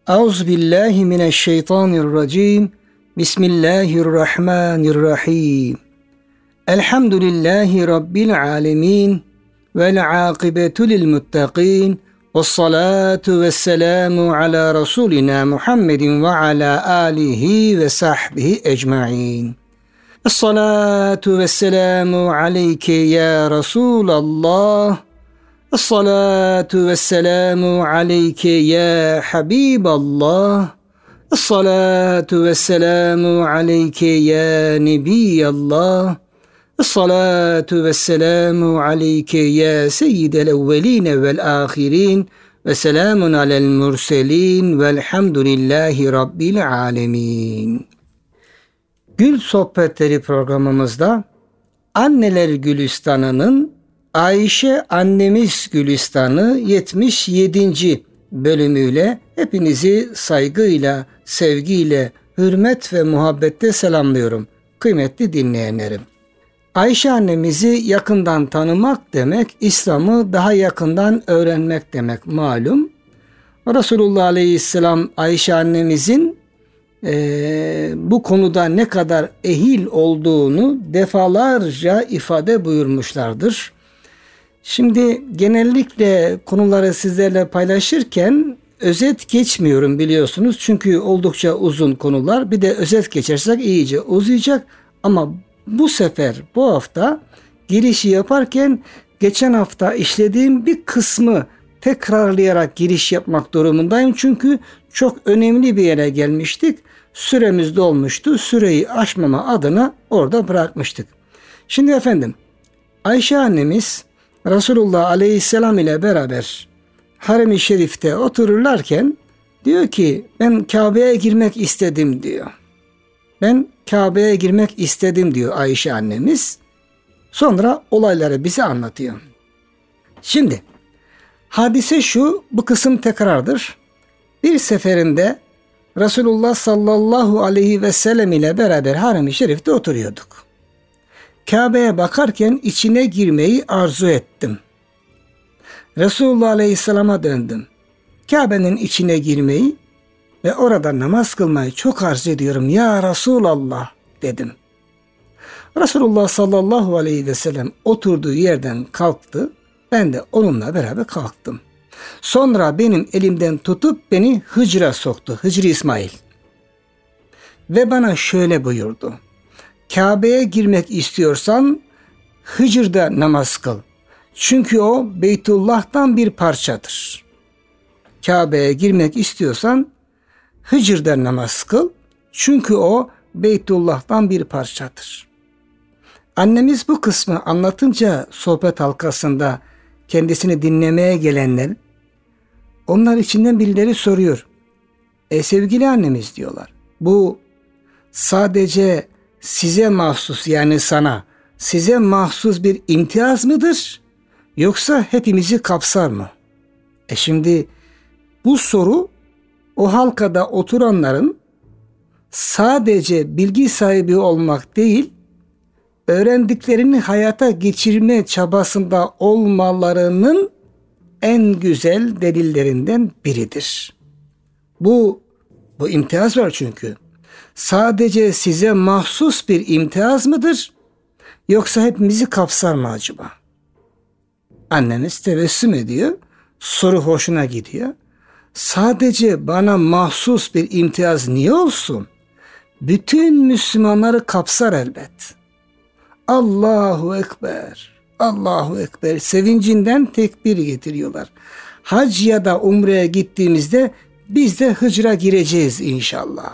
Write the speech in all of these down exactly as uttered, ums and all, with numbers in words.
Euzubillahimineşşeytanirracim. Bismillahirrahmanirrahim. Elhamdülillahi Rabbil alemin. Vel akibetu lil muttaqin. Vessalatu vesselamu ala Resulina Muhammedin ve ala alihi ve sahbihi ecmain. Esselatu vesselamu aleyke ya Resulallah. Esselatu vesselamu aleyke ya Habiballah. Esselatu vesselamu aleyke ya Nebiyallah. Esselatu vesselamu aleyke ya seyyidel evveline vel ahirin. Ve selamun alel murselin velhamdülillahi rabbil alemin. Gül Sohbetleri programımızda Anneler Gülistanı'nın Ayşe Annemiz Gülistanı yetmiş yedinci bölümüyle hepinizi saygıyla, sevgiyle, hürmet ve muhabbette selamlıyorum kıymetli dinleyenlerim. Ayşe annemizi yakından tanımak demek, İslam'ı daha yakından öğrenmek demek malum. Resulullah Aleyhisselam Ayşe annemizin e, bu konuda ne kadar ehil olduğunu defalarca ifade buyurmuşlardır. Şimdi genellikle konuları sizlerle paylaşırken özet geçmiyorum biliyorsunuz. Çünkü oldukça uzun konular. Bir de özet geçersek iyice uzayacak. Ama bu sefer bu hafta girişi yaparken geçen hafta işlediğim bir kısmı tekrarlayarak giriş yapmak durumundayım. Çünkü çok önemli bir yere gelmiştik. Süremiz dolmuştu. Süreyi aşmama adına orada bırakmıştık. Şimdi efendim Ayşe annemiz Resulullah Aleyhisselam ile beraber Harem-i Şerif'te otururlarken diyor ki ben Kabe'ye girmek istedim diyor. Ben Kabe'ye girmek istedim diyor Ayşe annemiz. Sonra olayları bize anlatıyor. Şimdi hadise şu, bu kısım tekrardır. Bir seferinde Resulullah sallallahu aleyhi ve sellem ile beraber Harem-i Şerif'te oturuyorduk. Kabe'ye bakarken içine girmeyi arzu ettim. Resulullah Aleyhisselam'a döndüm. Kabe'nin içine girmeyi ve orada namaz kılmayı çok arzu ediyorum ya Resulallah dedim. Resulullah sallallahu aleyhi ve sellem oturduğu yerden kalktı. Ben de onunla beraber kalktım. Sonra benim elimden tutup beni hıcra soktu. Hıcr-ı İsmail. Ve bana şöyle buyurdu. Kabe'ye girmek istiyorsan Hıcr'da namaz kıl. Çünkü o Beytullah'tan bir parçadır. Kabe'ye girmek istiyorsan Hıcr'da namaz kıl. Çünkü o Beytullah'tan bir parçadır. Annemiz bu kısmı anlatınca sohbet halkasında kendisini dinlemeye gelenler, onlar içinden birileri soruyor. E sevgili annemiz diyorlar. Bu sadece size mahsus, yani sana, size mahsus bir imtiyaz mıdır? Yoksa hepimizi kapsar mı? E şimdi bu soru o halkada oturanların sadece bilgi sahibi olmak değil, öğrendiklerini hayata geçirme çabasında olmalarının en güzel delillerinden biridir. Bu, bu imtiyaz var çünkü. Sadece size mahsus bir imtiyaz mıdır? Yoksa hepimizi kapsar mı acaba? Annemiz tebessüm ediyor. Soru hoşuna gidiyor. Sadece bana mahsus bir imtiyaz niye olsun? Bütün Müslümanları kapsar elbet. Allahu Ekber, Allahu Ekber sevincinden tekbir getiriyorlar. Hac ya da umreye gittiğimizde biz de hıcra gireceğiz inşallah.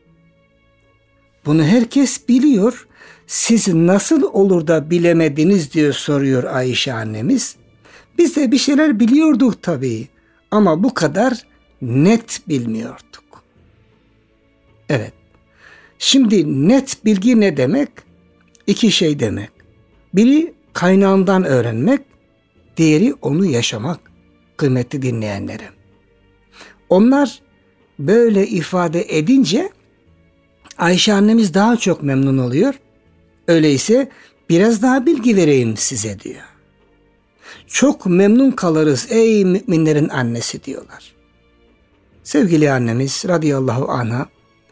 Bunu herkes biliyor. Siz nasıl olur da bilemediniz diye soruyor Ayşe annemiz. Biz de bir şeyler biliyorduk tabii ama bu kadar net bilmiyorduk. Evet. Şimdi net bilgi ne demek? İki şey demek. Biri kaynağından öğrenmek, diğeri onu yaşamak kıymetli dinleyenlerim. Onlar böyle ifade edince Ayşe annemiz daha çok memnun oluyor. Öyleyse biraz daha bilgi vereyim size diyor. Çok memnun kalırız ey müminlerin annesi diyorlar. sevgili annemiz radıyallahu anha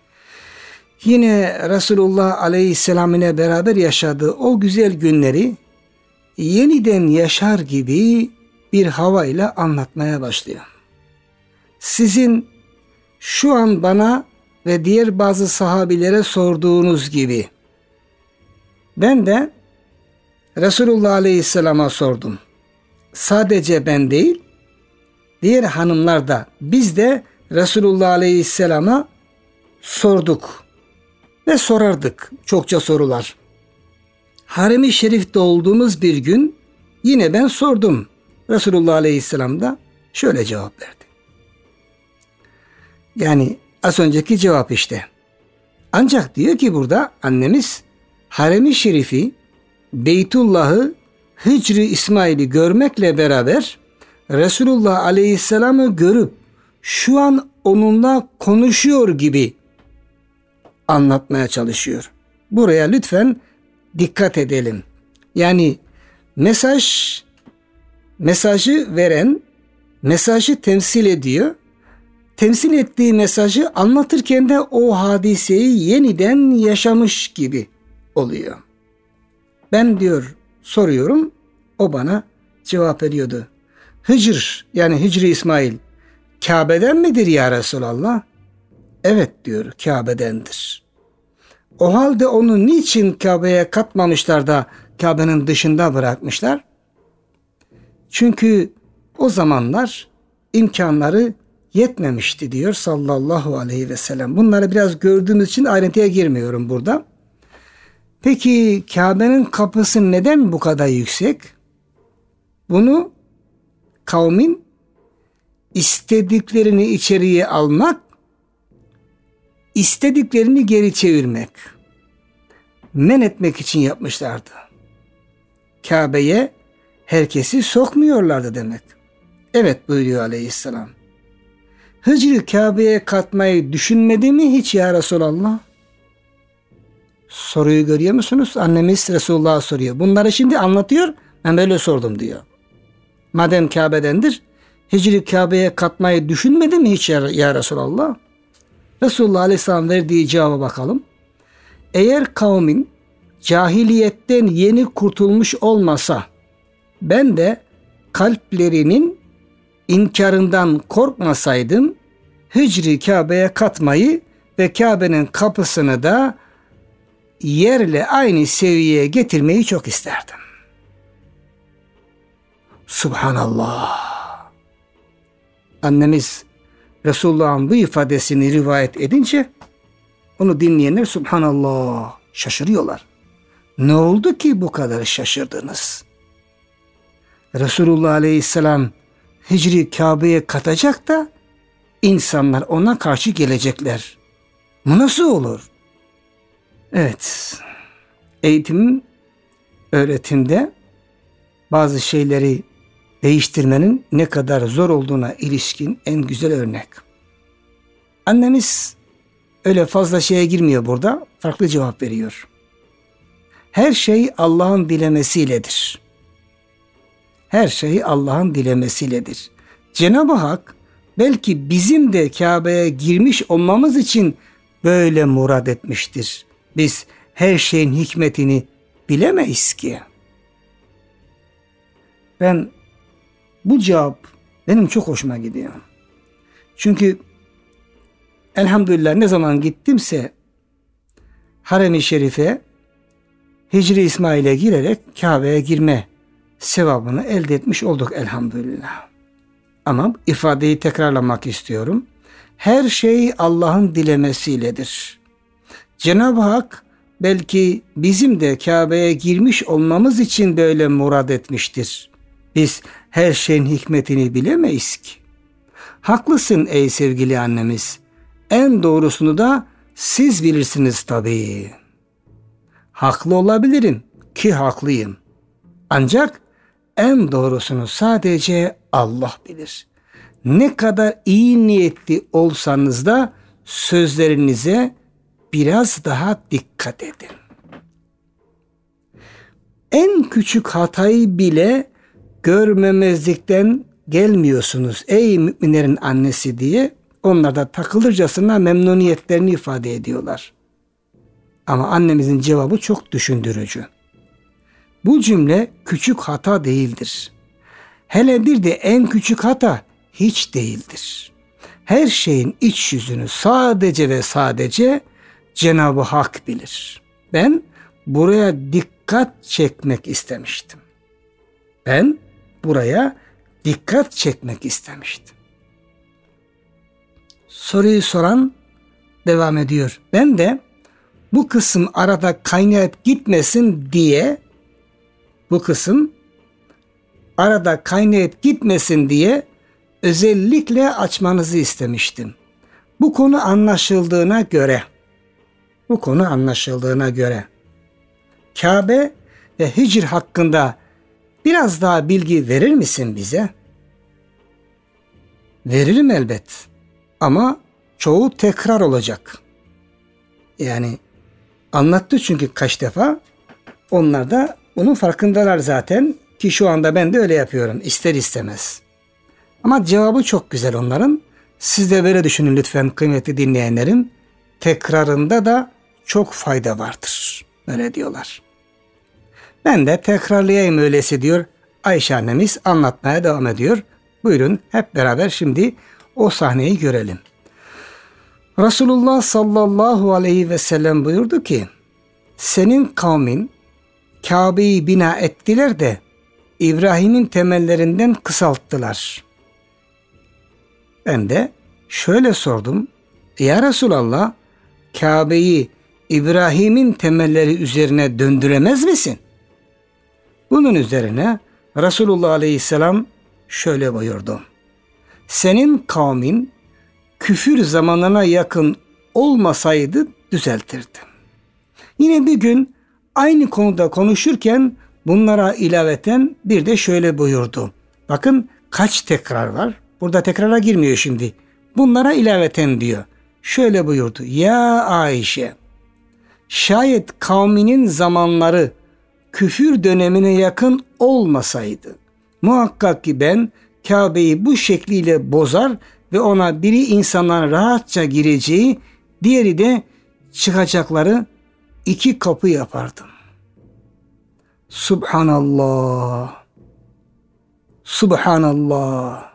yine Resulullah aleyhisselam ile beraber yaşadığı o güzel günleri yeniden yaşar gibi bir havayla anlatmaya başlıyor. Sizin şu an bana ve diğer bazı sahabilere sorduğunuz gibi ben de Resulullah aleyhisselama sordum. Sadece ben değil, diğer hanımlar da, biz de Resulullah aleyhisselama sorduk ve sorardık çokça sorular. Harem-i Şerif'te olduğumuz bir gün yine ben sordum. Resulullah aleyhisselam da şöyle cevap verdi. Yani az önceki cevap işte. Ancak diyor ki burada annemiz Harem-i Şerif'i, Beytullah'ı, Hicr-i İsmail'i görmekle beraber Resulullah aleyhisselamı görüp şu an onunla konuşuyor gibi anlatmaya çalışıyor. Buraya lütfen dikkat edelim. Yani mesaj, mesajı veren mesajı temsil ediyor. Temsil ettiği mesajı anlatırken de o hadiseyi yeniden yaşamış gibi oluyor. Ben diyor soruyorum, o bana cevap ediyordu. Hicr yani Hicr-i İsmail Kabe'den midir ya Resulallah? Evet diyor, Kabe'dendir. O halde onu niçin Kabe'ye katmamışlar da Kabe'nin dışında bırakmışlar? Çünkü o zamanlar imkanları yetmemişti diyor sallallahu aleyhi ve sellem. Bunları biraz gördüğümüz için ayrıntıya girmiyorum burada. Peki Kabe'nin kapısı neden bu kadar yüksek? Bunu kavmin istediklerini içeriye almak, istediklerini geri çevirmek, men etmek için yapmışlardı. Kabe'ye herkesi sokmuyorlardı demek. Evet buyuruyor aleyhisselam. Hicr Kabe'ye katmayı düşünmedi mi hiç ya Resulallah? Soruyu görüyor musunuz? Annemiz Resulullah'a soruyor. Bunları şimdi anlatıyor. Ben böyle sordum diyor. Madem Kabe'dendir, Hicr Kabe'ye katmayı düşünmedi mi hiç ya, ya Resulallah? Resulullah Aleyhisselam verdiği cevaba bakalım. Eğer kavmin cahiliyetten yeni kurtulmuş olmasa, ben de kalplerinin inkarından korkmasaydım, Hicr Kabe'ye katmayı ve Kabe'nin kapısını da yerle aynı seviyeye getirmeyi çok isterdim. Subhanallah. Annemiz Resulullah'ın bu ifadesini rivayet edince onu dinleyenler Subhanallah şaşırıyorlar. Ne oldu ki bu kadar şaşırdınız? Resulullah Aleyhisselam Hicr Kabe'ye katacak da insanlar ona karşı gelecekler. Bu nasıl olur? Evet, eğitim, öğretimde bazı şeyleri değiştirmenin ne kadar zor olduğuna ilişkin en güzel örnek. Annemiz öyle fazla şeye girmiyor burada, farklı cevap veriyor. Her şey Allah'ın dilemesiyledir. Her şey Allah'ın dilemesiyledir. Cenab-ı Hak belki bizim de Kabe'ye girmiş olmamız için böyle murad etmiştir. Biz her şeyin hikmetini bilemeyiz ki. Ben bu cevap benim çok hoşuma gidiyor. Çünkü elhamdülillah ne zaman gittimse Harem-i Şerif'e Hicr-i İsmail'e girerek Kabe'ye girme sevabını elde etmiş olduk elhamdülillah. Ama ifadeyi tekrarlamak istiyorum. Her şey Allah'ın dilemesiyledir. Cenab-ı Hak belki bizim de Kabe'ye girmiş olmamız için böyle murad etmiştir. Biz her şeyin hikmetini bilemeyiz ki. Haklısın ey sevgili annemiz. En doğrusunu da siz bilirsiniz tabii. Haklı olabilirim ki haklıyım. Ancak en doğrusunu sadece Allah bilir. Ne kadar iyi niyetli olsanız da sözlerinize biraz daha dikkat edin. En küçük hatayı bile görmemezlikten gelmiyorsunuz ey müminlerin annesi diye Onlar da takılırcasına memnuniyetlerini ifade ediyorlar. Ama annemizin cevabı çok düşündürücü. Bu cümle küçük hata değildir. Hele bir de en küçük hata hiç değildir. Her şeyin iç yüzünü sadece ve sadece Cenab-ı Hak bilir. Ben buraya dikkat çekmek istemiştim. Ben buraya dikkat çekmek istemiştim. Soruyu soran devam ediyor. Ben de bu kısım arada kaynayıp gitmesin diye bu kısım arada kaynayıp gitmesin diye özellikle açmanızı istemiştim. Bu konu anlaşıldığına göre bu konu anlaşıldığına göre Kabe ve Hicr hakkında biraz daha bilgi verir misin bize? Veririm elbet. Ama çoğu tekrar olacak. Yani anlattı çünkü kaç defa. Onlar da bunun farkındalar zaten. Ki şu anda ben de öyle yapıyorum. İster istemez. Ama cevabı çok güzel onların. Siz de böyle düşünün lütfen kıymetli dinleyenlerim. Tekrarında da çok fayda vardır. Öyle diyorlar. Ben de tekrarlayayım öyleyse diyor. Ayşe annemiz anlatmaya devam ediyor. Buyurun hep beraber şimdi o sahneyi görelim. Resulullah sallallahu aleyhi ve sellem buyurdu ki, senin kavmin Kabe'yi bina ettiler de İbrahim'in temellerinden kısalttılar. Ben de şöyle sordum. Ya Resulallah, Kabe'yi İbrahim'in temelleri üzerine döndüremez misin? Bunun üzerine Resulullah aleyhisselam şöyle buyurdu. Senin kavmin küfür zamanına yakın olmasaydı düzeltirdi. Yine bir gün aynı konuda konuşurken bunlara ilaveten bir de şöyle buyurdu. Bakın kaç tekrar var. Burada tekrara girmiyor şimdi. Bunlara ilaveten diyor. Şöyle buyurdu. Ya Ayşe, şayet kavminin zamanları küfür dönemine yakın olmasaydı muhakkak ki ben Kabe'yi bu şekliyle bozar ve ona biri insanların rahatça gireceği, diğeri de çıkacakları iki kapı yapardım. Subhanallah. Subhanallah.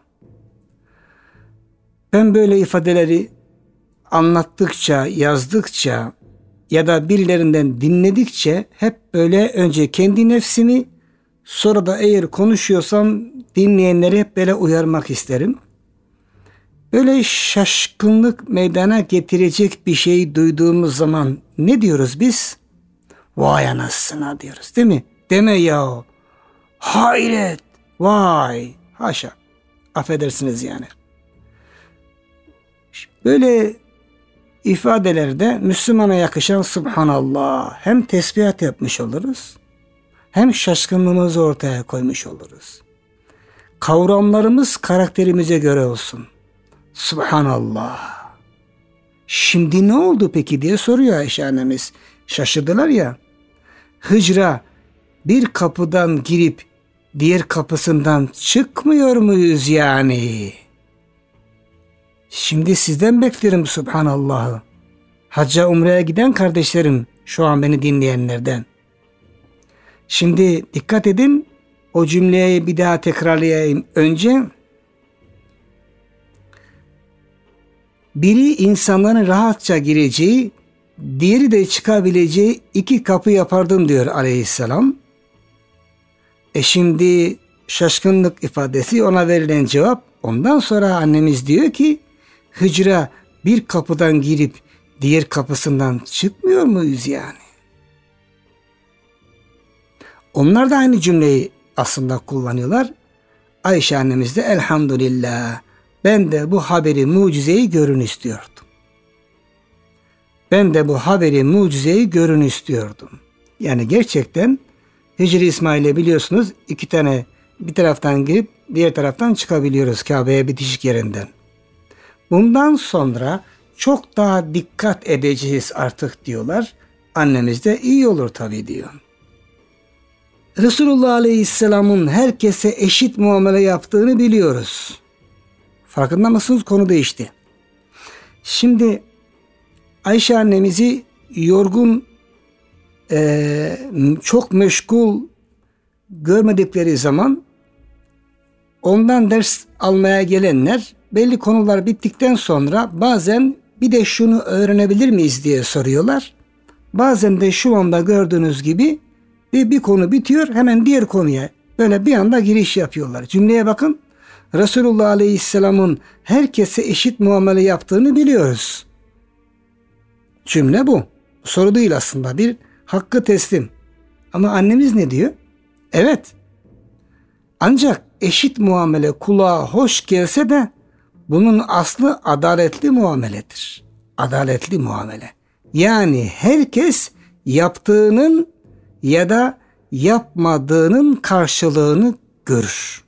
Ben böyle ifadeleri anlattıkça, yazdıkça ya da birilerinden dinledikçe hep böyle önce kendi nefsimi, sonra da eğer konuşuyorsam dinleyenleri hep böyle uyarmak isterim. Böyle şaşkınlık meydana getirecek bir şey duyduğumuz zaman ne diyoruz biz? Vay anasına diyoruz, değil mi? Deme ya. Hayret. Vay. Haşa. Affedersiniz yani. Böyle ifadelerde Müslümana yakışan Subhanallah, hem tesbihat yapmış oluruz, hem şaşkınlığımızı ortaya koymuş oluruz. Kavramlarımız karakterimize göre olsun. Subhanallah. Şimdi ne oldu peki diye soruyor Ayşe annemiz. Şaşırdılar ya. Hıcra bir kapıdan girip diğer kapısından çıkmıyor muyuz yani? Şimdi sizden beklerim Subhanallah'ı. Hacca umreye giden kardeşlerim, şu an beni dinleyenlerden. Şimdi dikkat edin, o cümleyi bir daha tekrarlayayım. Önce biri insanların rahatça gireceği, diğeri de çıkabileceği iki kapı yapardım diyor aleyhisselam. E şimdi şaşkınlık ifadesi, ona verilen cevap. Ondan sonra annemiz diyor ki, hıcra bir kapıdan girip diğer kapısından çıkmıyor muyuz yani? Onlar da aynı cümleyi aslında kullanıyorlar. Ayşe annemiz de elhamdülillah, ben de bu haberi, mucizeyi görün istiyordum. Ben de bu haberi, mucizeyi görün istiyordum. Yani gerçekten Hicri İsmail'e biliyorsunuz iki tane, bir taraftan girip diğer taraftan çıkabiliyoruz Kabe'ye bitişik yerinden. Bundan sonra çok daha dikkat edeceğiz artık diyorlar. Annemiz de iyi olur tabii diyor. Resulullah Aleyhisselam'ın herkese eşit muamele yaptığını biliyoruz. Farkında mısınız? Konu değişti. Şimdi Ayşe annemizi yorgun, e, çok meşgul görmedikleri zaman ondan ders almaya gelenler belli konular bittikten sonra bazen bir de şunu öğrenebilir miyiz diye soruyorlar. Bazen de şu anda gördüğünüz gibi bir, bir konu bitiyor, hemen diğer konuya böyle bir anda giriş yapıyorlar. Cümleye bakın. Resulullah Aleyhisselam'ın herkese eşit muamele yaptığını biliyoruz. Cümle bu. Soru değil aslında, bir hakkı teslim. Ama annemiz ne diyor? Evet. Ancak eşit muamele kulağa hoş gelse de bunun aslı adaletli muameledir. Adaletli muamele. Yani herkes yaptığının ya da yapmadığının karşılığını görür.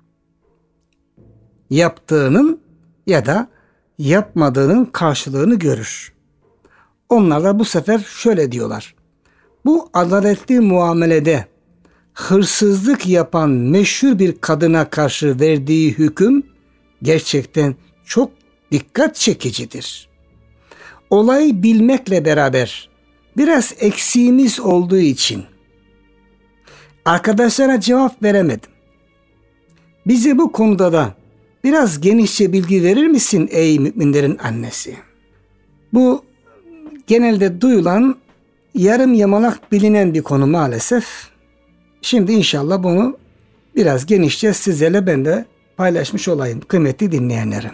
Yaptığının ya da yapmadığının karşılığını görür. Onlar da bu sefer şöyle diyorlar. Bu adaletli muamelede hırsızlık yapan meşhur bir kadına karşı verdiği hüküm gerçekten çok dikkat çekicidir. Olayı bilmekle beraber biraz eksiğimiz olduğu için arkadaşlara cevap veremedim. Bize bu konuda da biraz genişçe bilgi verir misin ey müminlerin annesi? Bu genelde duyulan, yarım yamalak bilinen bir konu maalesef. Şimdi inşallah bunu biraz genişçe sizlerle ben de paylaşmış olayım kıymetli dinleyenlerim.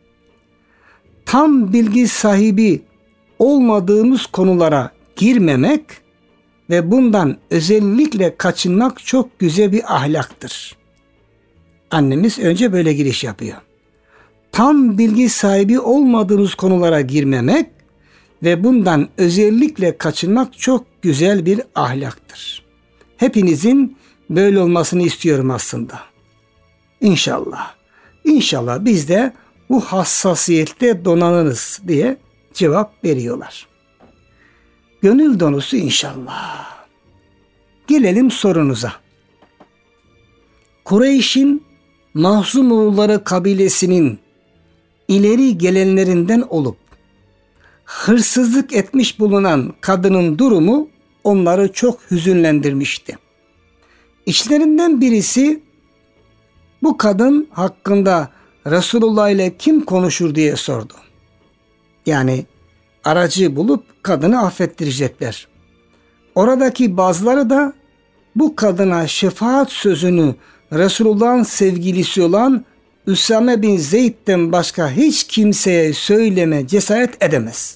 Tam bilgi sahibi olmadığımız konulara girmemek ve bundan özellikle kaçınmak çok güzel bir ahlaktır. Annemiz önce böyle giriş yapıyor. Tam bilgi sahibi olmadığınız konulara girmemek ve bundan özellikle kaçınmak çok güzel bir ahlaktır. Hepinizin böyle olmasını istiyorum aslında. İnşallah. İnşallah biz de bu hassasiyette donanırız diye cevap veriyorlar. Gönül donusu inşallah. Gelelim sorunuza. Kureyş'in Mahzumoğulları kabilesinin ileri gelenlerinden olup hırsızlık etmiş bulunan kadının durumu onları çok hüzünlendirmişti. İçlerinden birisi bu kadın hakkında Resulullah ile kim konuşur diye sordu. Yani aracı bulup kadını affettirecekler. Oradaki bazıları da bu kadına şefaat sözünü Resulullah'ın sevgilisi olan Üsame bin Zeyd'den başka hiç kimseye söyleme cesaret edemez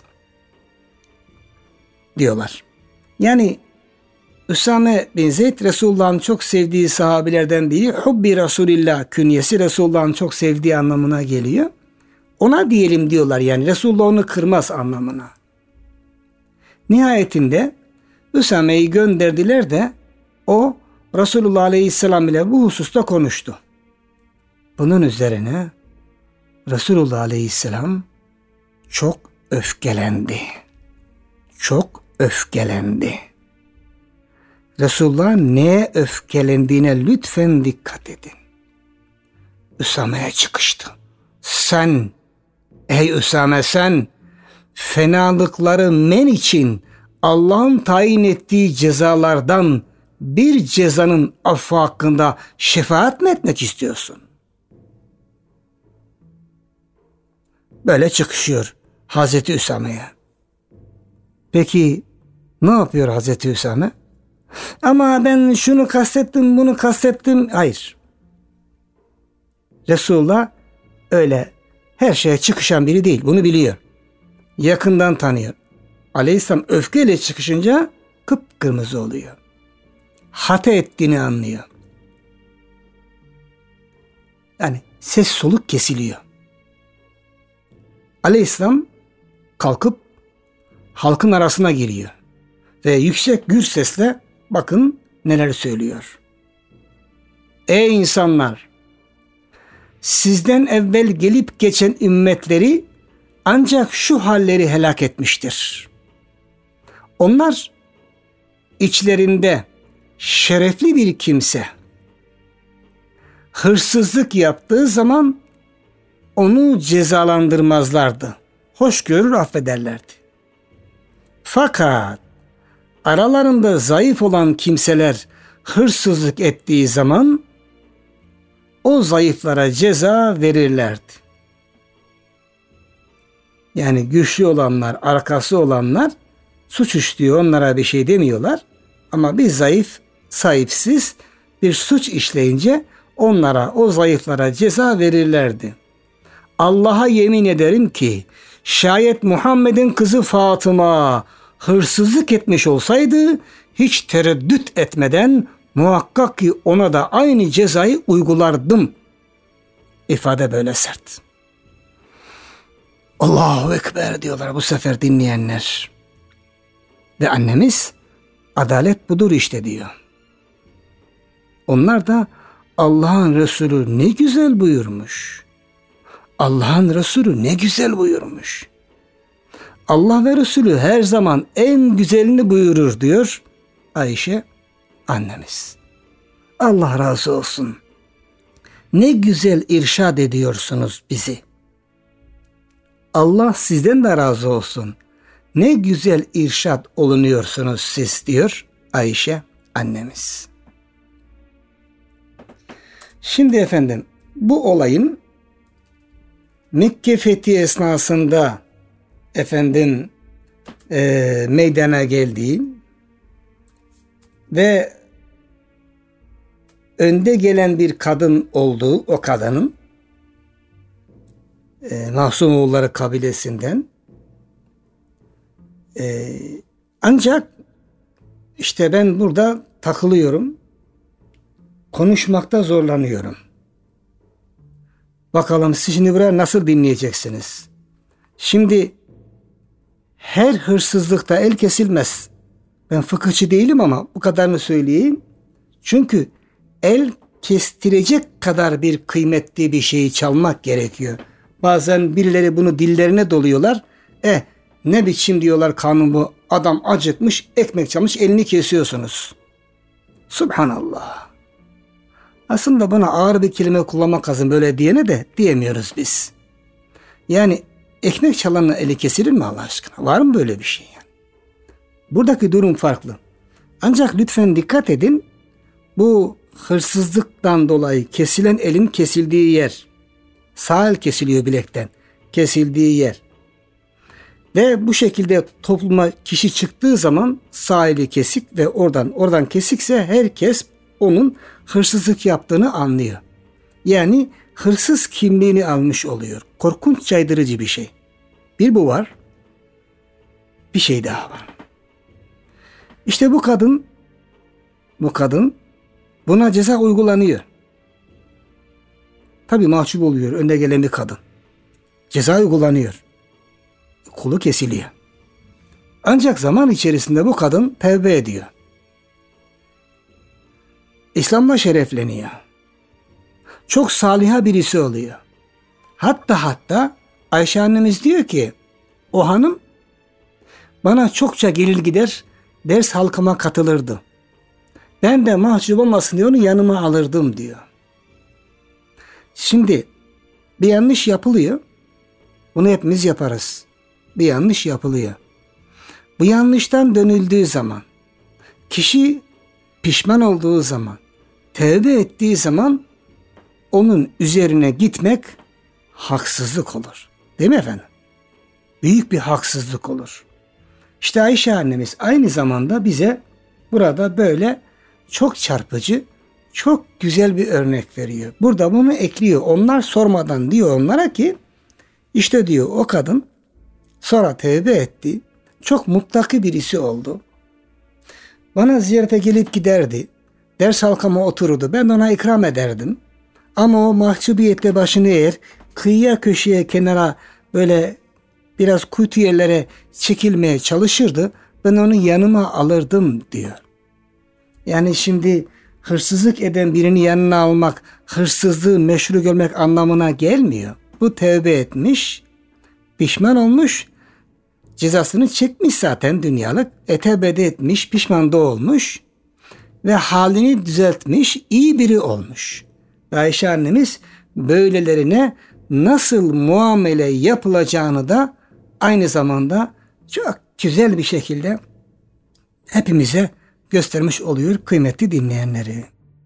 diyorlar. Yani Üsame bin Zeyd Resulullah'ın çok sevdiği sahabilerden biri. Hubbi Resulillah künyesi Resulullah'ın çok sevdiği anlamına geliyor. Ona diyelim diyorlar, yani Resulullah onu kırmaz anlamına. Nihayetinde Üsame'yi gönderdiler de o Resulullah Aleyhisselam ile bu hususta konuştu. Bunun üzerine Resulullah Aleyhisselam çok öfkelendi. Çok öfkelendi. Resulullah neye öfkelendiğine lütfen dikkat edin. Üsame'ye çıkıştı. Sen, ey Üsame sen, fenalıkları men için Allah'ın tayin ettiği cezalardan bir cezanın affı hakkında şefaat mi etmek istiyorsun? Böyle çıkışıyor Hazreti Üsame'ye. Peki ne yapıyor Hazreti Üsame? Ama ben şunu kastettim, bunu kastettim. Hayır. Resulullah öyle her şeye çıkışan biri değil. Bunu biliyor. Yakından tanıyor. Aleyhisselam öfkeyle çıkışınca kıpkırmızı oluyor. Hata ettiğini anlıyor. Yani ses soluk kesiliyor. Aleyhisselam kalkıp halkın arasına giriyor. Ve yüksek gür sesle bakın neler söylüyor. Ey insanlar! Sizden evvel gelip geçen ümmetleri ancak şu halleri helak etmiştir. Onlar içlerinde şerefli bir kimse hırsızlık yaptığı zaman onu cezalandırmazlardı. hoş görür, affederlerdi. Fakat aralarında zayıf olan kimseler hırsızlık ettiği zaman o zayıflara ceza verirlerdi. Yani güçlü olanlar, arkası olanlar suç işliyor, onlara bir şey demiyorlar. Ama bir zayıf, sahipsiz bir suç işleyince onlara, o zayıflara ceza verirlerdi. Allah'a yemin ederim ki şayet Muhammed'in kızı Fatıma hırsızlık etmiş olsaydı hiç tereddüt etmeden muhakkak ki ona da aynı cezayı uygulardım. İfade böyle sert. Allahu Ekber diyorlar bu sefer dinleyenler. Ve annemiz adalet budur işte diyor. Onlar da Allah'ın Resulü ne güzel buyurmuş. Allah'ın Resulü ne güzel buyurmuş. Allah ve Resulü her zaman en güzelini buyurur diyor Ayşe annemiz. Allah razı olsun. Ne güzel irşad ediyorsunuz bizi. Allah sizden de razı olsun. Ne güzel irşad olunuyorsunuz siz diyor Ayşe annemiz. Şimdi efendim bu olayın Mekke fethi esnasında efendim e, meydana geldiği ve önde gelen bir kadın olduğu, o kadının e, Mahzumoğulları kabilesinden e, ancak işte ben burada takılıyorum, konuşmakta zorlanıyorum. Bakalım siz şimdi buraya nasıl dinleyeceksiniz? Şimdi her hırsızlıkta el kesilmez. Ben fıkıhçı değilim ama bu kadarını söyleyeyim. Çünkü el kestirecek kadar bir kıymetli bir şeyi çalmak gerekiyor. Bazen birileri bunu dillerine doluyorlar. E ne biçim diyorlar kanun bu. Adam acıkmış, ekmek çalmış, elini kesiyorsunuz. Subhanallah. Aslında bana ağır bir kelime kullanmak lazım böyle diyene de diyemiyoruz biz. Yani ekmek çalanın eli kesilir mi Allah aşkına? Var mı böyle bir şey yani? Buradaki durum farklı. Ancak lütfen dikkat edin. Bu hırsızlıktan dolayı kesilen elin kesildiği yer. Sağ el kesiliyor bilekten. Kesildiği yer. Ve bu şekilde topluma kişi çıktığı zaman sağ eli kesik ve oradan oradan kesikse herkes onun hırsızlık yaptığını anlıyor. Yani hırsız kimliğini almış oluyor. Korkunç caydırıcı bir şey. Bir bu var. Bir şey daha var. İşte bu kadın bu kadın buna ceza uygulanıyor. Tabii mahcup oluyor önde gelen bir kadın. Ceza uygulanıyor. Kolu kesiliyor. Ancak zaman içerisinde bu kadın tevbe ediyor. İslam'la şerefleniyor. Çok saliha birisi oluyor. Hatta hatta Ayşe annemiz diyor ki o hanım bana çokça gelir gider ders halkama katılırdı. Ben de mahcup olmasın diye onu yanıma alırdım diyor. Şimdi bir yanlış yapılıyor. Bunu hepimiz yaparız. Bir yanlış yapılıyor. Bu yanlıştan dönüldüğü zaman, kişi pişman olduğu zaman, tevbe ettiği zaman onun üzerine gitmek haksızlık olur. Değil mi efendim? Büyük bir haksızlık olur. İşte Ayşe annemiz aynı zamanda bize burada böyle çok çarpıcı, çok güzel bir örnek veriyor. Burada bunu ekliyor. Onlar sormadan diyor onlara ki işte diyor o kadın sonra tevbe etti. Çok mutlaki birisi oldu. Bana ziyarete gelip giderdi. Ders halkama otururdu. Ben ona ikram ederdim. Ama o mahcubiyetle başını eğer kıyıya köşeye kenara böyle biraz kuytu yerlere çekilmeye çalışırdı. Ben onu yanıma alırdım diyor. Yani şimdi hırsızlık eden birini yanına almak, hırsızlığı meşru görmek anlamına gelmiyor. Bu tevbe etmiş, pişman olmuş, cezasını çekmiş zaten dünyalık. E tevbe de etmiş, pişman da olmuş ve halini düzeltmiş, iyi biri olmuş. Ayşe annemiz böylelerine nasıl muamele yapılacağını da aynı zamanda çok güzel bir şekilde hepimize göstermiş oluyor kıymetli dinleyenleri.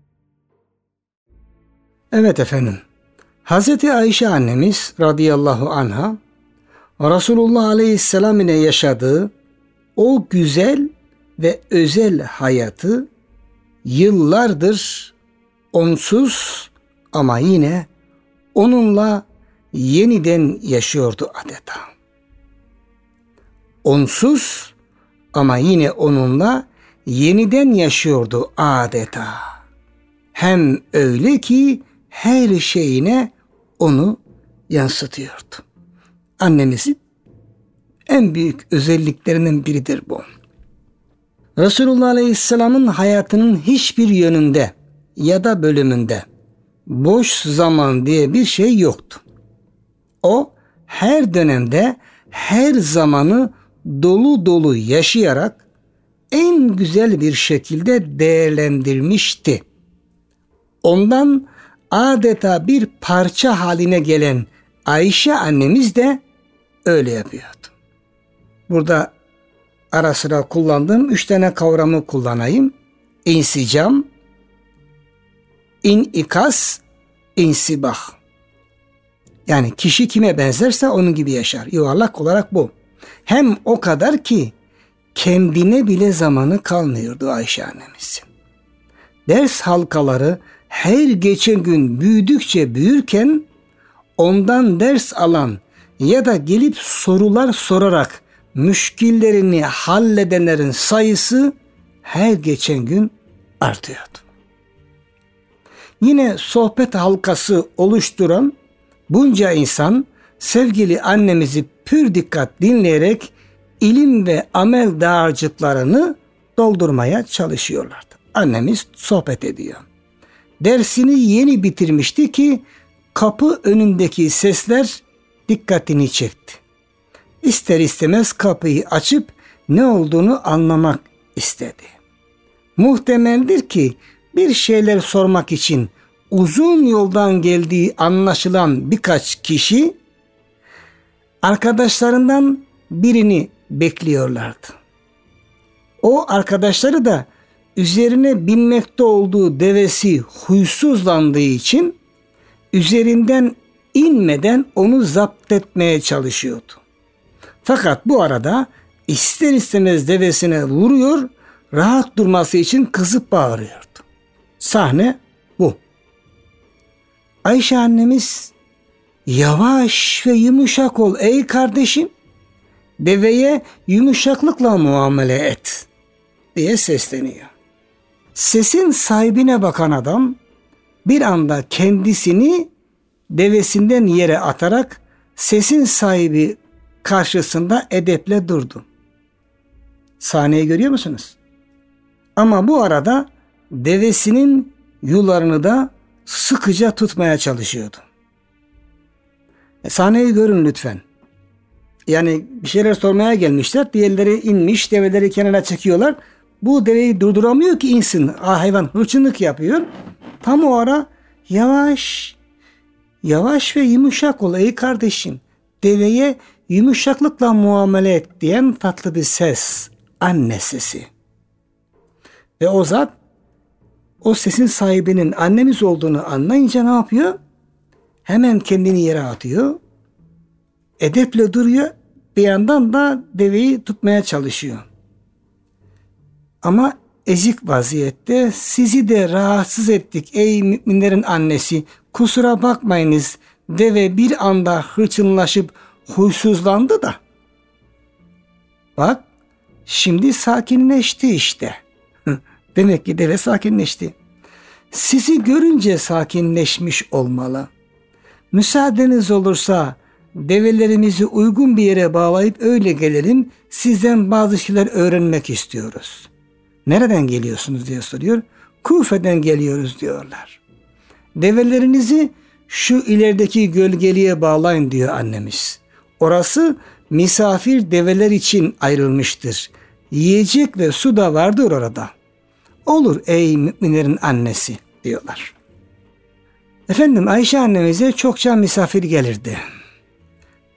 Evet efendim, Hazreti Ayşe annemiz radıyallahu anha Resulullah aleyhisselam ile yaşadığı o güzel ve özel hayatı yıllardır onsuz ama yine onunla yeniden yaşıyordu adeta. Onsuz ama yine onunla yeniden yaşıyordu adeta. Hem öyle ki her şeyine onu yansıtıyordu. Annemizin en büyük özelliklerinden biridir bu. Resulullah Aleyhisselam'ın hayatının hiçbir yönünde ya da bölümünde boş zaman diye bir şey yoktu. O her dönemde her zamanı dolu dolu yaşayarak en güzel bir şekilde değerlendirmişti. Ondan adeta bir parça haline gelen Ayşe annemiz de öyle yapıyordu. Burada ara sıra kullandığım üç tane kavramı kullanayım. İnsicam, inikas, insibah. Yani kişi kime benzerse onun gibi yaşar. Yuvarlak olarak bu. Hem o kadar ki kendine bile zamanı kalmıyordu Ayşe annemizin. Ders halkaları her geçen gün büyüdükçe büyürken ondan ders alan ya da gelip sorular sorarak müşkillerini halledenlerin sayısı her geçen gün artıyordu. Yine sohbet halkası oluşturan bunca insan sevgili annemizi pür dikkat dinleyerek ilim ve amel dağarcıklarını doldurmaya çalışıyorlardı. Annemiz sohbet ediyor. Dersini yeni bitirmişti ki kapı önündeki sesler dikkatini çekti. İster istemez kapıyı açıp ne olduğunu anlamak istedi. Muhtemeldir ki bir şeyler sormak için uzun yoldan geldiği anlaşılan birkaç kişi arkadaşlarından birini bekliyorlardı. O arkadaşları da üzerine binmekte olduğu devesi huysuzlandığı için üzerinden inmeden onu zapt etmeye çalışıyordu. Fakat bu arada ister istemez devesine vuruyor, rahat durması için kızıp bağırıyordu. Sahne bu. Ayşe annemiz yavaş ve yumuşak ol ey kardeşim, deveye yumuşaklıkla muamele et diye sesleniyor. Sesin sahibine bakan adam bir anda kendisini devesinden yere atarak sesin sahibi karşısında edeple durdu. Sahneyi görüyor musunuz? Ama bu arada devesinin yularını da sıkıca tutmaya çalışıyordu. E, sahneyi görün lütfen. Yani bir şeyler sormaya gelmişler. Diğerleri inmiş, develeri kenara çekiyorlar. Bu deveyi durduramıyor ki insin. Ah, hayvan hırçınlık yapıyor. Tam o ara yavaş, yavaş ve yumuşak ol ey kardeşim. Deveye yumuşaklıkla muamele et diyen tatlı bir ses. Anne sesi. Ve o zat o sesin sahibinin annemiz olduğunu anlayınca ne yapıyor? Hemen kendini yere atıyor. Edeple duruyor. Bir yandan da deveyi tutmaya çalışıyor. Ama ezik vaziyette sizi de rahatsız ettik ey müminlerin annesi. Kusura bakmayınız. Deve bir anda hırçınlaşıp huysuzlandı da. Bak şimdi sakinleşti işte. Demek ki deve sakinleşti. Sizi görünce sakinleşmiş olmalı. Müsaadeniz olursa develerimizi uygun bir yere bağlayıp öyle gelelim. Sizden bazı şeyler öğrenmek istiyoruz. Nereden geliyorsunuz diye soruyor. Kufe'den geliyoruz diyorlar. Develerinizi şu ilerideki gölgeliğe bağlayın diyor annemiz. Orası misafir develer için ayrılmıştır. Yiyecek ve su da vardır orada. Olur ey müminlerin annesi diyorlar. Efendim Ayşe annemize çokça misafir gelirdi.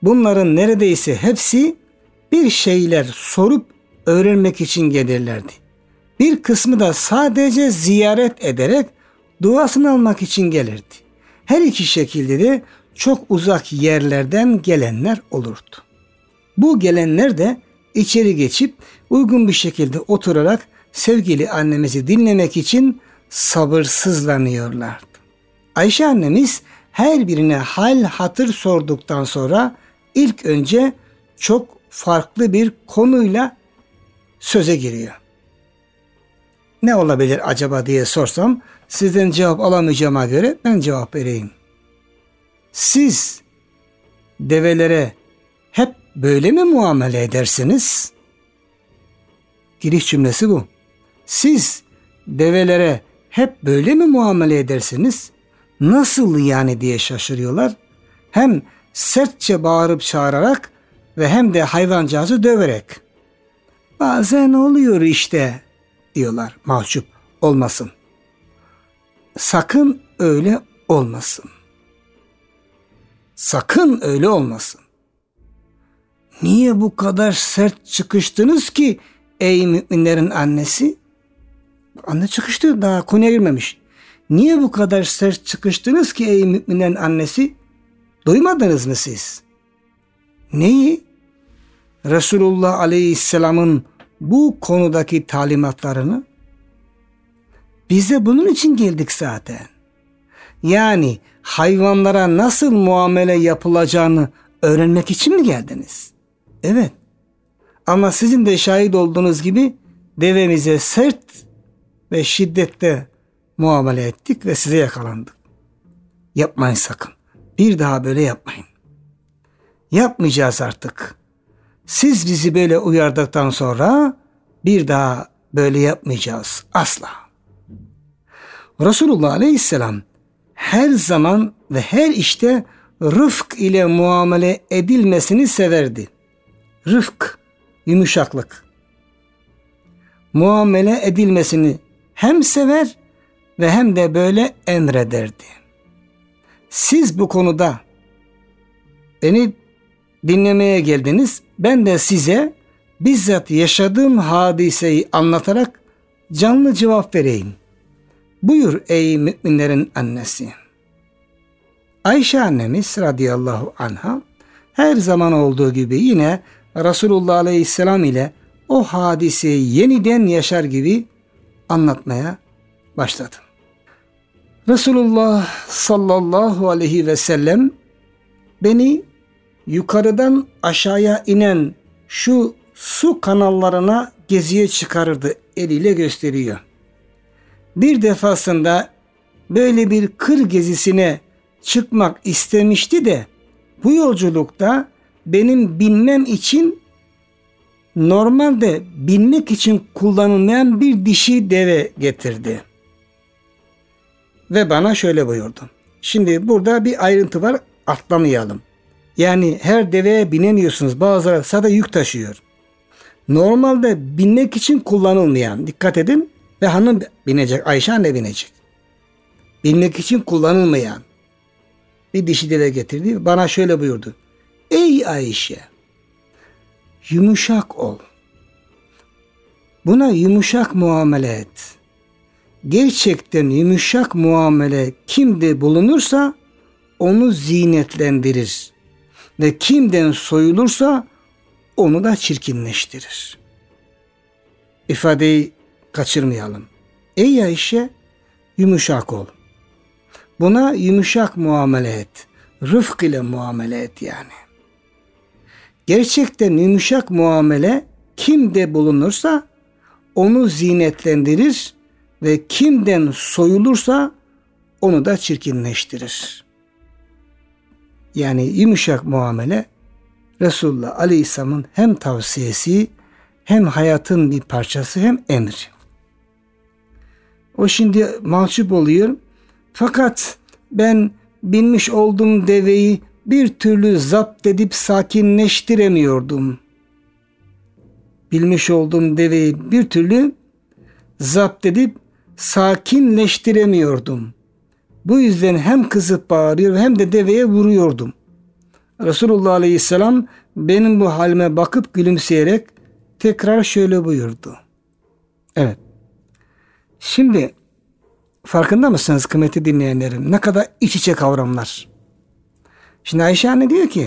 bunların neredeyse hepsi bir şeyler sorup öğrenmek için gelirlerdi. Bir kısmı da sadece ziyaret ederek duasını almak için gelirdi. Her iki şekilde de çok uzak yerlerden gelenler olurdu. Bu gelenler de içeri geçip uygun bir şekilde oturarak sevgili annemizi dinlemek için sabırsızlanıyorlardı. Ayşe annemiz her birine hal hatır sorduktan sonra ilk önce çok farklı bir konuyla söze giriyor. Ne olabilir acaba diye sorsam sizden cevap alamayacağıma göre ben cevap vereyim. Siz develere hep böyle mi muamele edersiniz? Giriş cümlesi bu. Siz develere hep böyle mi muamele edersiniz? Nasıl yani diye şaşırıyorlar. Hem sertçe bağırıp çağırarak ve hem de hayvancağızı döverek. Bazen oluyor işte diyorlar, mahcup olmasın. Sakın öyle olmasın. Sakın öyle olmasın. Niye bu kadar sert çıkıştınız ki ey müminlerin annesi? Anne çıkıştı, daha konuya girmemiş. Niye bu kadar sert çıkıştınız ki ey müminlerin annesi? Duymadınız mı siz? Neyi? Resulullah Aleyhisselam'ın bu konudaki talimatlarını. Biz de bunun için geldik zaten. Yani hayvanlara nasıl muamele yapılacağını öğrenmek için mi geldiniz? Evet. Ama sizin de şahit olduğunuz gibi devemize sert ve şiddetle muamele ettik ve size yakalandık. Yapmayın sakın. Bir daha böyle yapmayın. Yapmayacağız artık. Siz bizi böyle uyardıktan sonra bir daha böyle yapmayacağız asla. Resulullah Aleyhisselam her zaman ve her işte rıfk ile muamele edilmesini severdi. Rıfk, yumuşaklık. Muamele edilmesini hem sever ve hem de böyle emrederdi. Siz bu konuda beni dinlemeye geldiniz. Ben de size bizzat yaşadığım hadiseyi anlatarak canlı cevap vereyim. Buyur ey müminlerin annesi. Ayşe annemiz radıyallahu anha her zaman olduğu gibi yine Resulullah Aleyhisselam ile o hadiseyi yeniden yaşar gibi anlatmaya başladı. Resulullah sallallahu aleyhi ve sellem beni yukarıdan aşağıya inen şu su kanallarına geziye çıkarırdı, eliyle gösteriyor. Bir defasında böyle bir kır gezisine çıkmak istemişti de bu yolculukta benim binmem için normalde binmek için kullanılmayan bir dişi deve getirdi. Ve bana şöyle buyurdu. Şimdi burada bir ayrıntı var, atlamayalım. Yani her deveye binemiyorsunuz. Bazıları sadece yük taşıyor. Normalde binmek için kullanılmayan, dikkat edin, ve hanım binecek, Ayşe anne binecek. Binmek için kullanılmayan bir dişi deve getirdi. Bana şöyle buyurdu. Ey Ayşe, yumuşak ol. Buna yumuşak muamele et. Gerçekten yumuşak muamele kimde bulunursa onu zinetlendirir. Ve kimden soyulursa onu da çirkinleştirir. İfadeyi kaçırmayalım. Ey Ayşe, yumuşak ol. Buna yumuşak muamele et. Rıfk ile muamele et yani. Gerçekten yumuşak muamele kimde bulunursa onu zinetlendirir ve kimden soyulursa onu da çirkinleştirir. Yani yumuşak muamele Resulullah Aleyhisselam'ın hem tavsiyesi hem hayatın bir parçası hem emri. O şimdi mahcup oluyor. Fakat ben binmiş olduğum deveyi bir türlü zapt edip sakinleştiremiyordum. Bilmiş olduğum deveyi bir türlü zapt edip sakinleştiremiyordum. Bu yüzden hem kızıp bağırıyor hem de deveye vuruyordum. Resulullah Aleyhisselam benim bu halime bakıp gülümseyerek tekrar şöyle buyurdu. Evet. Şimdi farkında mısınız kıymetli dinleyenlerim? Ne kadar iç içe kavramlar. Şimdi Ayşe anne diyor ki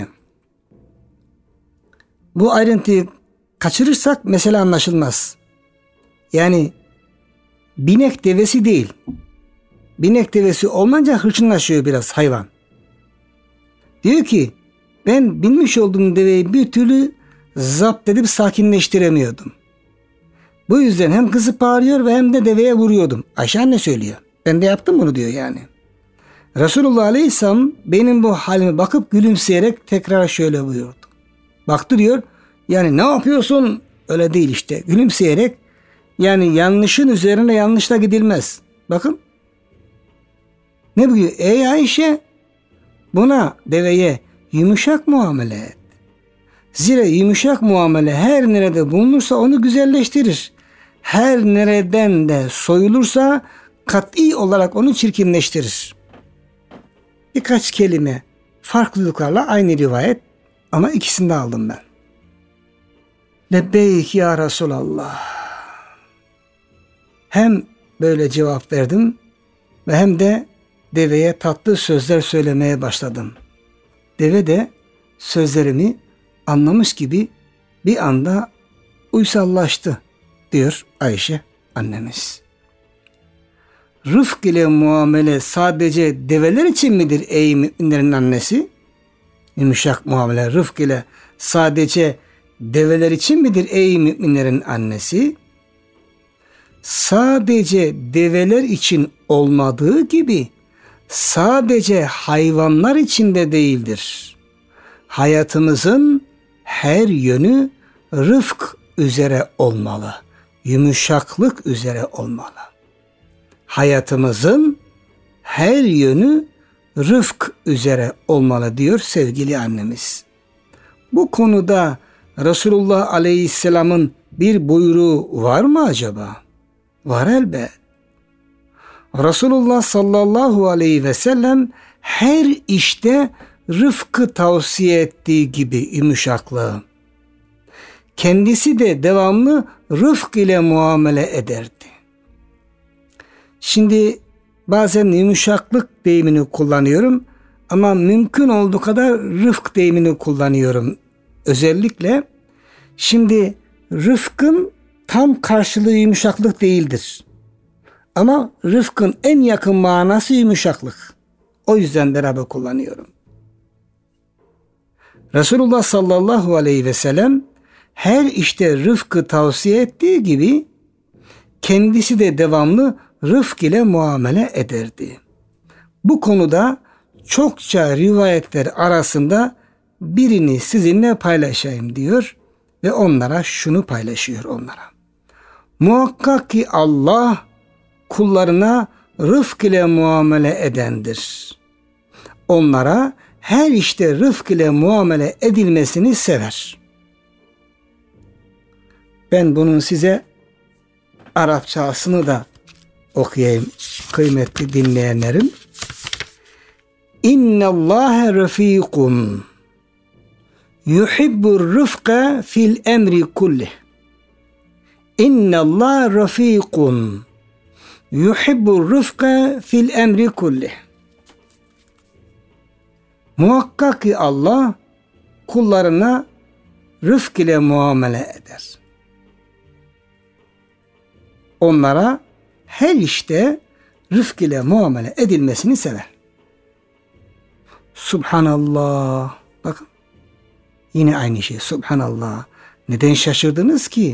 bu ayrıntıyı kaçırırsak mesele anlaşılmaz. Yani binek devesi değil. Binek devesi olmayınca hırçınlaşıyor biraz hayvan. Diyor ki ben binmiş olduğum deveyi bir türlü zapt edip sakinleştiremiyordum. Bu yüzden hem kızıp bağırıyor ve hem de deveye vuruyordum. Ayşe anne söylüyor. Ben de yaptım bunu diyor yani. Resulullah Aleyhisselam benim bu halime bakıp gülümseyerek tekrar şöyle buyurdu. Baktı diyor. Yani ne yapıyorsun? Öyle değil işte. Gülümseyerek yani yanlışın üzerine yanlışla gidilmez. Bakın. Ne buyuruyor? Ey Ayşe buna deveye yumuşak muamele et. Zira yumuşak muamele her nerede bulunursa onu güzelleştirir. Her nereden de soyulursa kat'i olarak onu çirkinleştirir. Birkaç kelime farklılıklarla aynı rivayet ama ikisini de aldım ben. Lebbeyk ya Resulallah. Hem böyle cevap verdim ve hem de deveye tatlı sözler söylemeye başladım. Deve de sözlerimi anlamış gibi bir anda uysallaştı diyor Ayşe annemiz. Rıfk ile muamele sadece develer için midir ey müminlerin annesi? Yumuşak muamele rıfk ile sadece develer için midir ey müminlerin annesi? Sadece develer için olmadığı gibi sadece hayvanlar için de değildir. Hayatımızın her yönü rıfk üzere olmalı. Yumuşaklık üzere olmalı. Hayatımızın her yönü rıfk üzere olmalı diyor sevgili annemiz. Bu konuda Resulullah Aleyhisselam'ın bir buyruğu var mı acaba? Var elbet. Resulullah sallallahu aleyhi ve sellem her işte rıfkı tavsiye ettiği gibi yumuşaklığı. Kendisi de devamlı rıfk ile muamele ederdi. Şimdi bazen yumuşaklık deyimini kullanıyorum ama mümkün olduğu kadar rıfk deyimini kullanıyorum. Özellikle şimdi rıfkın tam karşılığı yumuşaklık değildir. Ama rıfkın en yakın manası yumuşaklık. O yüzden beraber kullanıyorum. Resulullah sallallahu aleyhi ve sellem her işte rıfkı tavsiye ettiği gibi kendisi de devamlı rıfk ile muamele ederdi. Bu konuda çokça rivayetler arasında birini sizinle paylaşayım diyor ve onlara şunu paylaşıyor onlara. Muhakkak ki Allah kullarına rıfk ile muamele edendir. Onlara her işte rıfk ile muamele edilmesini sever. Ben bunun size Arapçasını da okuyayım kıymetli dinleyenlerim. İnnallâhe rafîkun yuhibbur rıfka fil emri kullih. İnnallâhe rafîkun yuhibbur rıfka fil emri kullih. Muhakkak ki Allah kullarına rıfk ile muamele eder. Onlara her işte rıfk ile muamele edilmesini sever. Subhanallah. Bakın. Yine aynı şey. Subhanallah. Neden şaşırdınız ki?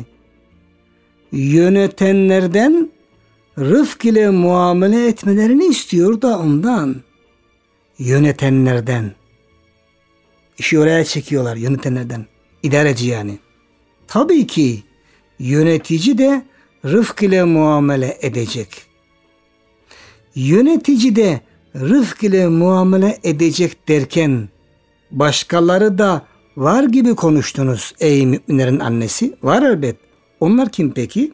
Yönetenlerden rıfk ile muamele etmelerini istiyor da ondan. Yönetenlerden. İşi oraya çekiyorlar yönetenlerden. İdareci yani. Tabii ki yönetici de rıfk ile muamele edecek. Yönetici de rıfk ile muamele edecek derken başkaları da var gibi konuştunuz ey müminlerin annesi. Var elbet. Onlar kim peki?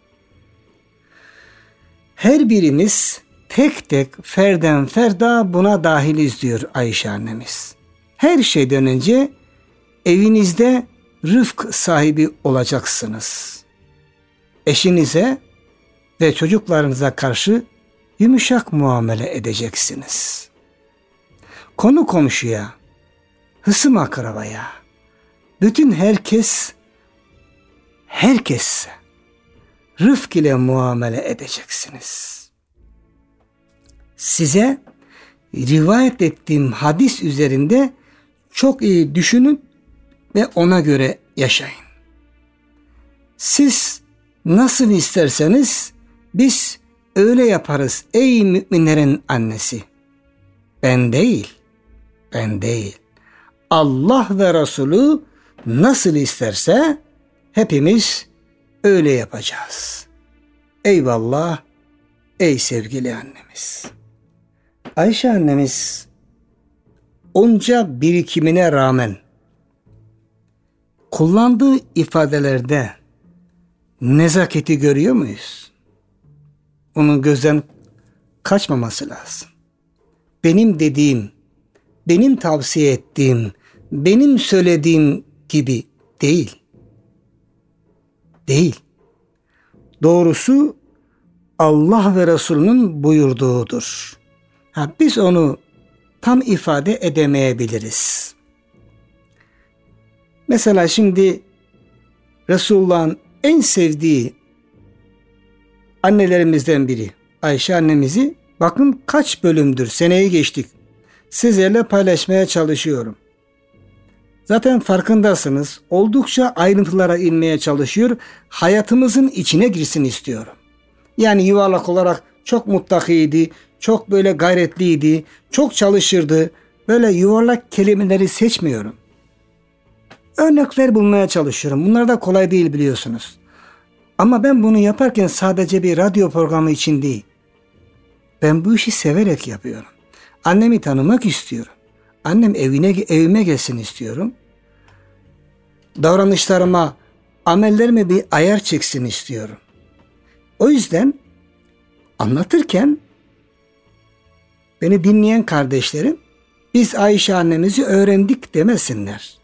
Her birimiz tek tek ferden ferda buna dahiliz diyor Ayşe annemiz. Her şeyden önce evinizde rıfk sahibi olacaksınız. Eşinize ve çocuklarınıza karşı yumuşak muamele edeceksiniz. Konu komşuya, hısım akrabaya, bütün herkes, herkes rıfk ile muamele edeceksiniz. Size rivayet ettiğim hadis üzerinde çok iyi düşünün ve ona göre yaşayın. Siz nasıl isterseniz biz öyle yaparız ey müminlerin annesi. Ben değil, ben değil. Allah ve Resulü nasıl isterse hepimiz öyle yapacağız. Eyvallah ey sevgili annemiz. Ayşe annemiz onca birikimine rağmen kullandığı ifadelerde nezaketi görüyor muyuz? Onun gözden kaçmaması lazım. Benim dediğim, benim tavsiye ettiğim, benim söylediğim gibi değil. Değil. Doğrusu Allah ve Resulünün buyurduğudur. Ha, biz onu tam ifade edemeyebiliriz. Mesela şimdi Resulullah'ın en sevdiği annelerimizden biri Ayşe annemizi bakın kaç bölümdür, seneyi geçtik. Sizlerle paylaşmaya çalışıyorum. Zaten farkındasınız. Oldukça ayrıntılara inmeye çalışıyor. Hayatımızın içine girsin istiyorum. Yani yuvarlak olarak çok muttakiydi, çok böyle gayretliydi, çok çalışırdı. Böyle yuvarlak kelimeleri seçmiyorum. Örnekler bulmaya çalışıyorum. Bunlar da kolay değil biliyorsunuz. Ama ben bunu yaparken sadece bir radyo programı için değil. Ben bu işi severek yapıyorum. Annemi tanımak istiyorum. Annem evine evime gelsin istiyorum. Davranışlarıma, amellerime bir ayar çeksin istiyorum. O yüzden anlatırken beni dinleyen kardeşlerim biz Ayşe annemizi öğrendik demesinler.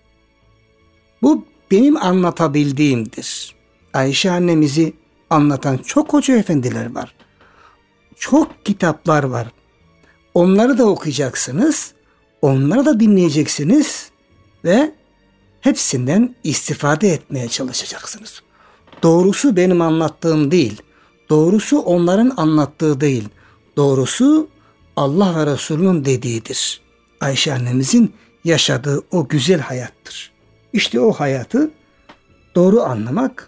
Bu benim anlatabildiğimdir. Ayşe annemizi anlatan çok hoca efendiler var. Çok kitaplar var. Onları da okuyacaksınız. Onları da dinleyeceksiniz ve hepsinden istifade etmeye çalışacaksınız. Doğrusu benim anlattığım değil. Doğrusu onların anlattığı değil. Doğrusu Allah ve Resulünün dediğidir. Ayşe annemizin yaşadığı o güzel hayattır. İşte o hayatı doğru anlamak,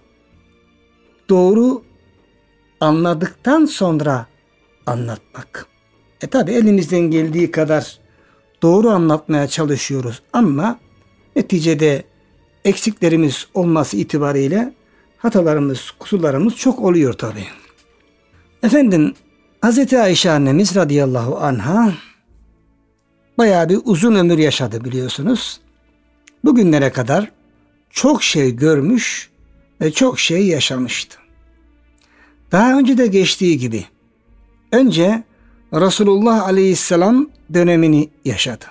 doğru anladıktan sonra anlatmak. E tabi elimizden geldiği kadar doğru anlatmaya çalışıyoruz ama neticede eksiklerimiz olması itibariyle hatalarımız, kusurlarımız çok oluyor tabi. Efendim Hazreti Ayşe annemiz radıyallahu anha bayağı bir uzun ömür yaşadı biliyorsunuz. Bugünlere kadar çok şey görmüş ve çok şey yaşamıştı. Daha önce de geçtiği gibi önce Resulullah aleyhisselam dönemini yaşadı.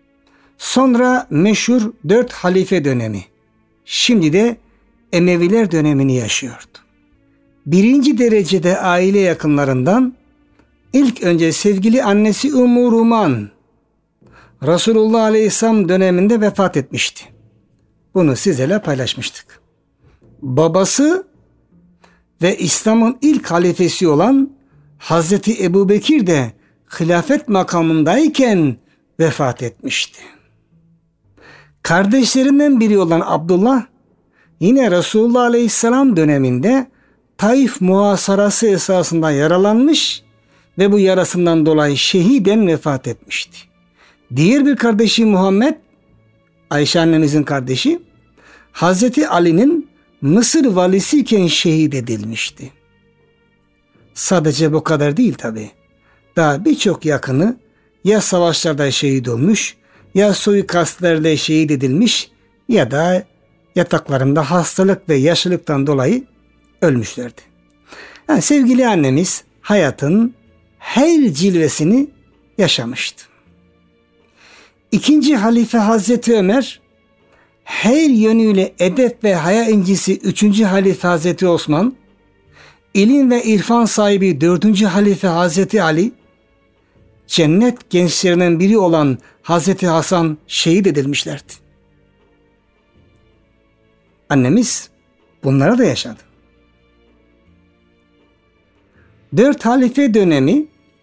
Sonra meşhur dört halife dönemi. Şimdi de Emeviler dönemini yaşıyordu. Birinci derecede aile yakınlarından ilk önce sevgili annesi Ümmü Ruman Resulullah aleyhisselam döneminde vefat etmişti. Bunu sizlerle paylaşmıştık. Babası ve İslam'ın ilk halifesi olan Hazreti Ebubekir de hilafet makamındayken vefat etmişti. Kardeşlerinden biri olan Abdullah yine Resulullah Aleyhisselam döneminde Taif muhasarası esasında yaralanmış ve bu yarasından dolayı şehiden vefat etmişti. Diğer bir kardeşi Muhammed, Ayşe annemizin kardeşi, Hazreti Ali'nin Mısır valisiyken şehit edilmişti. Sadece bu kadar değil tabi. Daha birçok yakını ya savaşlarda şehit olmuş, ya suikastlerle şehit edilmiş ya da yataklarında hastalık ve yaşlılıktan dolayı ölmüşlerdi. Yani sevgili annemiz hayatın her cilvesini yaşamıştı. İkinci halife Hazreti Ömer, her yönüyle edep ve haya incisi üçüncü halife Hazreti Osman, ilim ve irfan sahibi dördüncü halife Hazreti Ali, cennet gençlerinden biri olan Hazreti Hasan şehit edilmişlerdi. Annemiz bunlara da yaşadı. Dört halife dönemi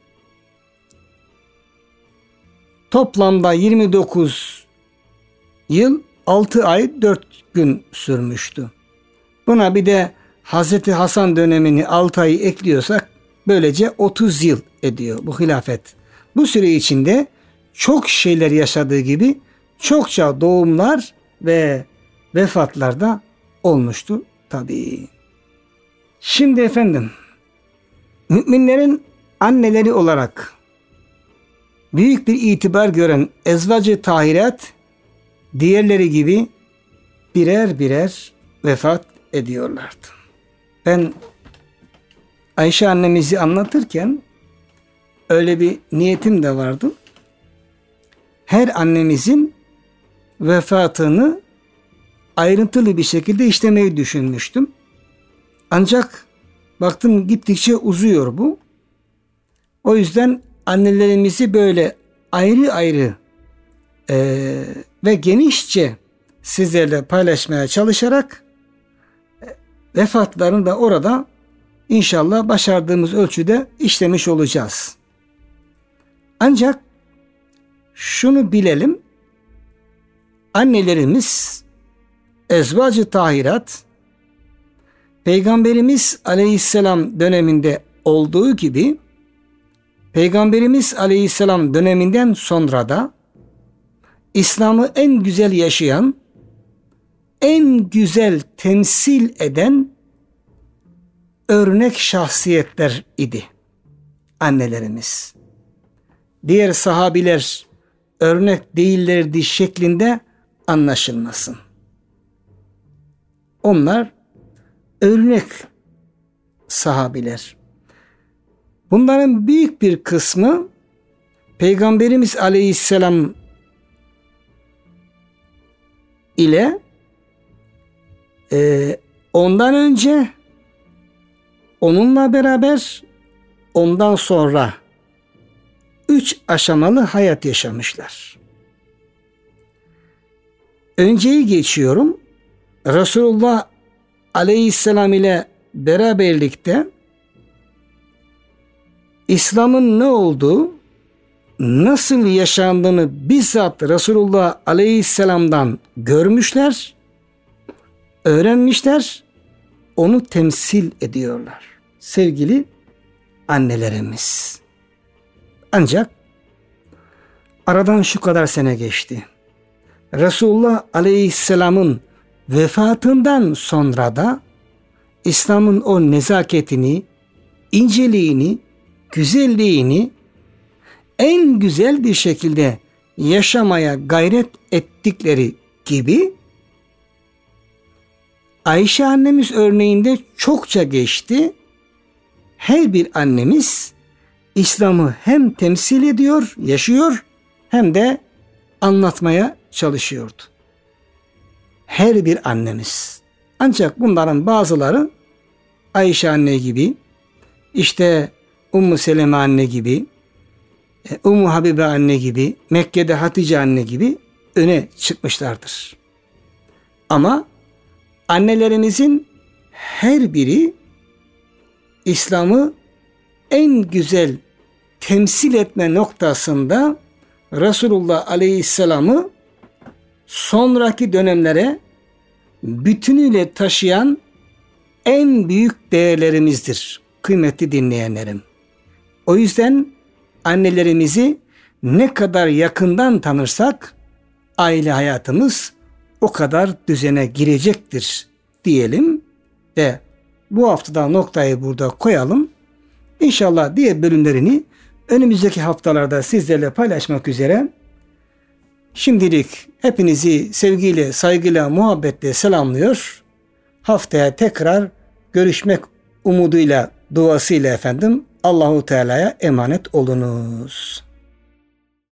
toplamda yirmi dokuz yıl altı ay dört gün sürmüştü. Buna bir de Hazreti Hasan dönemini altı ayı ekliyorsak böylece otuz yıl ediyor bu hilafet. Bu süre içinde çok şeyler yaşadığı gibi çokça doğumlar ve vefatlar da olmuştu tabii. Şimdi efendim, müminlerin anneleri olarak büyük bir itibar gören ezvacı tahirat diğerleri gibi birer birer vefat ediyorlardı. Ben Ayşe annemizi anlatırken öyle bir niyetim de vardı. Her annemizin vefatını ayrıntılı bir şekilde işlemeyi düşünmüştüm. Ancak baktım gittikçe uzuyor bu. O yüzden annelerimizi böyle ayrı ayrı e, ve genişçe sizlerle paylaşmaya çalışarak e, vefatlarını da orada İnşallah başardığımız ölçüde işlemiş olacağız. Ancak şunu bilelim, annelerimiz ezvacı tahirat Peygamberimiz Aleyhisselam döneminde olduğu gibi Peygamberimiz Aleyhisselam döneminden sonra da İslam'ı en güzel yaşayan, en güzel temsil eden örnek şahsiyetler idi annelerimiz. Diğer sahabiler örnek değillerdi şeklinde anlaşılmasın. Onlar örnek sahabiler. Bunların büyük bir kısmı Peygamberimiz Aleyhisselam ile e, ondan önce, onunla beraber, ondan sonra üç aşamalı hayat yaşamışlar. Önceyi geçiyorum. Resulullah Aleyhisselam ile beraberlikte İslam'ın ne olduğu, nasıl yaşandığını bizzat Resulullah Aleyhisselam'dan görmüşler, öğrenmişler, onu temsil ediyorlar. Sevgili annelerimiz. Ancak aradan şu kadar sene geçti. Resulullah Aleyhisselam'ın vefatından sonra da İslam'ın o nezaketini, inceliğini, güzelliğini en güzel bir şekilde yaşamaya gayret ettikleri gibi Ayşe annemiz örneğinde çokça geçti. Her bir annemiz İslam'ı hem temsil ediyor, yaşıyor hem de anlatmaya çalışıyordu. Her bir annemiz. Ancak bunların bazıları Ayşe anne gibi, işte Ummu Seleme anne gibi, Ummu Habibe anne gibi, Mekke'de Hatice anne gibi öne çıkmışlardır. Ama annelerimizin her biri İslam'ı en güzel temsil etme noktasında Resulullah Aleyhisselam'ı sonraki dönemlere bütünüyle taşıyan en büyük değerlerimizdir kıymetli dinleyenlerim. O yüzden annelerimizi ne kadar yakından tanırsak aile hayatımız o kadar düzene girecektir diyelim ve bu haftada noktayı burada koyalım. İnşallah diğer bölümlerini önümüzdeki haftalarda sizlerle paylaşmak üzere. Şimdilik hepinizi sevgiyle, saygıyla, muhabbetle selamlıyor. Haftaya tekrar görüşmek umuduyla, duasıyla efendim Allahu Teala'ya emanet olunuz.